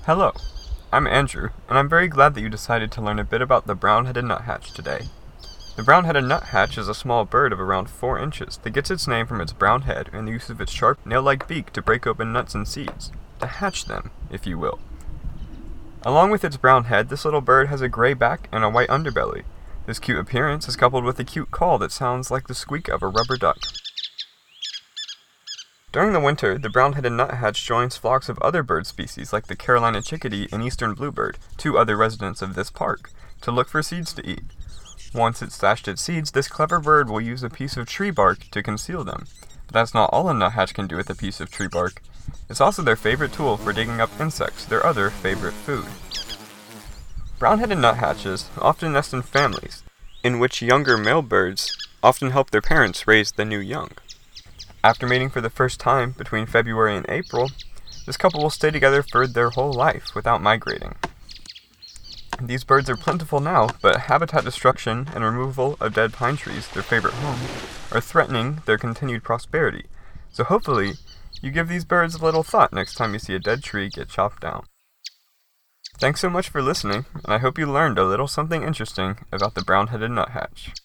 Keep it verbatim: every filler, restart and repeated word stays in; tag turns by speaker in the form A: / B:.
A: Hello, I'm Andrew, and I'm very glad that you decided to learn a bit about the brown-headed nuthatch today. The brown-headed nuthatch is a small bird of around four inches that gets its name from its brown head and the use of its sharp, nail-like beak to break open nuts and seeds, to hatch them, if you will. Along with its brown head, this little bird has a gray back and a white underbelly. This cute appearance is coupled with a cute call that sounds like the squeak of a rubber duck. During the winter, the brown-headed nuthatch joins flocks of other bird species like the Carolina chickadee and eastern bluebird, two other residents of this park, to look for seeds to eat. Once it's stashed its seeds, this clever bird will use a piece of tree bark to conceal them. But that's not all a nuthatch can do with a piece of tree bark. It's also their favorite tool for digging up insects, their other favorite food. Brown-headed nuthatches often nest in families, in which younger male birds often help their parents raise the new young. After mating for the first time between February and April, this couple will stay together for their whole life without migrating. These birds are plentiful now, but habitat destruction and removal of dead pine trees, their favorite home, are threatening their continued prosperity. So hopefully, you give these birds a little thought next time you see a dead tree get chopped down. Thanks so much for listening, and I hope you learned a little something interesting about the brown-headed nuthatch.